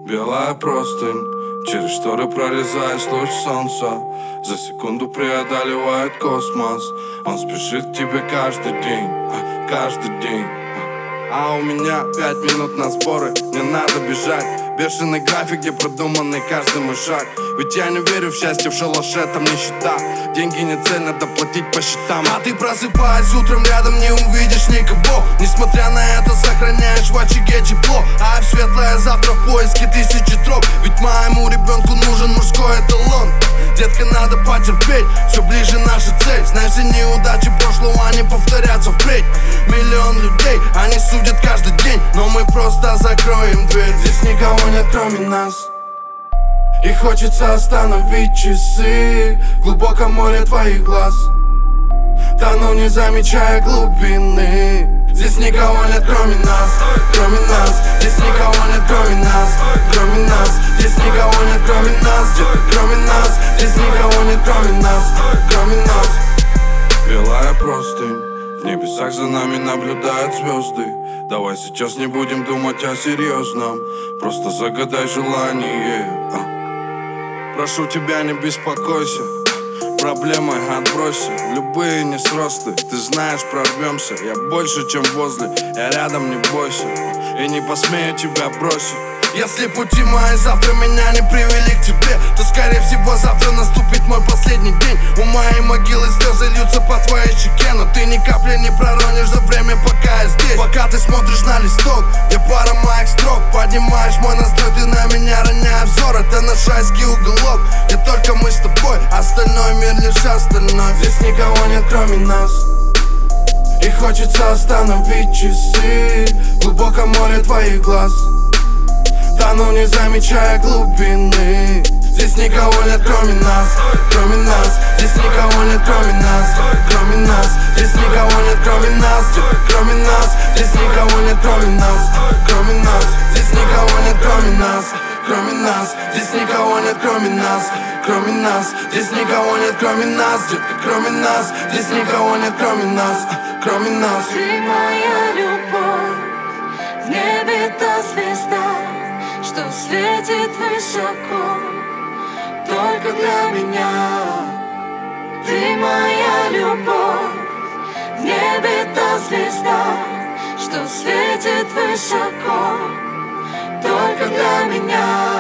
Белая простынь, через шторы прорезаясь луч солнца, за секунду преодолевает космос. Он спешит к тебе каждый день, каждый день. А у меня 5 минут на сборы, не надо бежать. Бешеный график, где продуманный каждый мой шаг. Ведь я не верю в счастье, в шалаше там нищета. Деньги не цель, надо платить по счетам. А ты просыпаясь утром, рядом не увидишь никого. Несмотря на это, сохраняешь в очаге тепло. А в светлое завтра в поиске тысячи троп. Ведь моему ребенку нужен мужской эталон. Детка, надо потерпеть, все ближе наша цель. Знай, все неудачи прошлого, они повторятся впредь. Миллион людей, они судят каждый день, но мы просто закроем дверь. Здесь никого нет, кроме нас. И хочется остановить часы в глубоком море твоих глаз. Тону, не замечая глубины. Здесь никого нет, кроме нас, кроме нас. Здесь никого нет, кроме нас, кроме нас. Здесь никого нет, кроме нас, кроме нас. Здесь никого нет, кроме нас, кроме нас. Белая простынь, в небесах за нами наблюдают звезды. Давай сейчас не будем думать о серьезном, просто загадай желание. Прошу тебя, не беспокойся, проблемы отбросим, любые несросты. Ты знаешь, прорвемся, я больше, чем возле. Я рядом, не бойся, и не посмею тебя бросить. Если пути мои завтра меня не привели к тебе, то скорее всего завтра наступит мой последний день. У моей могилы слезы льются по твоей щеке, но ты ни капли не проронишь за время, пока я здесь. Пока ты смотришь на листок, где пара моих строк. Поднимаешь мой настрой, ты на меня роняя взор. Это наш райский уголок, где только мы с тобой, остальной мир лишь остальной. Здесь никого нет, кроме нас. И хочется остановить часы в глубоком море твоих глаз. Тону, не замечая глубины. Здесь никого нет, кроме нас, кроме нас. Здесь никого нет, кроме нас, кроме нас. Здесь никого нет, кроме нас, кроме нас. Здесь никого нет, кроме нас, кроме нас. Здесь никого нет, кроме нас, кроме нас. Здесь никого нет, кроме нас, кроме нас. Здесь никого нет, кроме нас, кроме нас. Здесь никого нет, кроме нас, кроме нас. Ты моя любовь, в небе та звезда, что светит высоко только для меня. Ты моя любовь, в небе та звезда, что светит высоко только для меня.